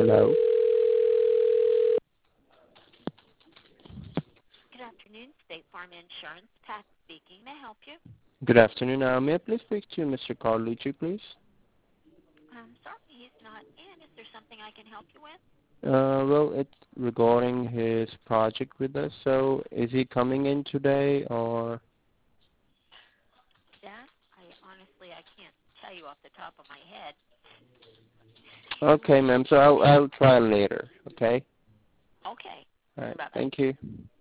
Hello. Good afternoon, State Farm Insurance. Pat speaking. May I help you? Good afternoon. May I please speak to Mr. Carlucci, please? Sorry, he's not in. Is there something I can help you with? Well, it's regarding his project with us. So is he coming in today or? That I can't tell you off the top of my head. Okay, ma'am. So I'll try later. Okay. Okay. All right. Bye bye. Thank you.